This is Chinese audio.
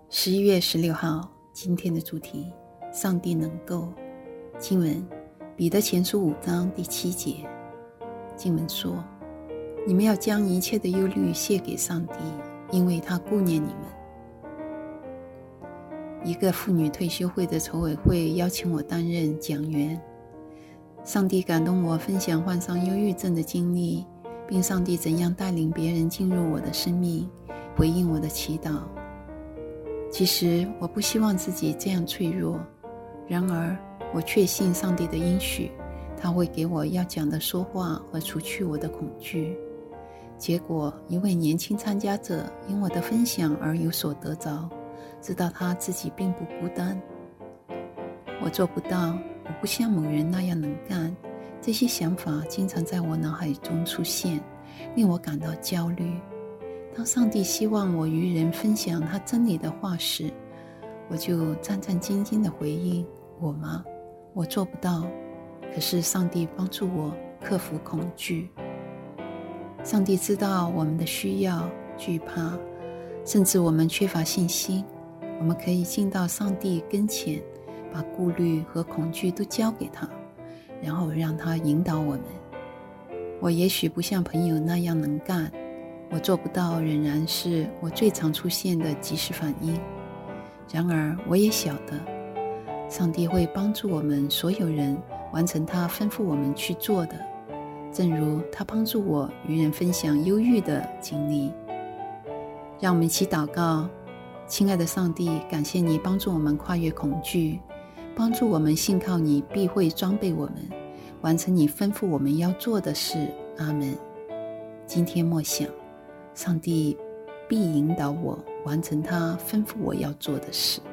11月16号，今天的主题：上帝能够。经文：彼得前书5章第7节。经文说：你们要将一切的忧虑卸给上帝，因为他顾念你们。一个妇女退休会的筹委会邀请我担任讲员。上帝感动我分享患上忧郁症的经历，并上帝怎样带领别人进入我的生命，回应我的祈祷。其实我不希望自己这样脆弱，然而我确信上帝的应许，他会给我要讲的说话和除去我的恐惧。结果一位年轻参加者因我的分享而有所得着，知道他自己并不孤单。我做不到，我不像某人那样能干，这些想法经常在我脑海中出现，令我感到焦虑。当上帝希望我与人分享他真理的话时，我就战战兢兢地回应：我吗？我做不到。可是上帝帮助我克服恐惧。上帝知道我们的需要、惧怕，甚至我们缺乏信心。我们可以进到上帝跟前，把顾虑和恐惧都交给他，然后让他引导我们。我也许不像朋友那样能干，我做不到仍然是我最常出现的即时反应。然而我也晓得，上帝会帮助我们所有人完成他吩咐我们去做的，正如他帮助我与人分享忧郁的经历。让我们一起祷告。亲爱的上帝，感谢你帮助我们跨越恐惧，帮助我们信靠你必会装备我们，完成你吩咐我们要做的事。阿们。今天默想，上帝必引导我完成他吩咐我要做的事。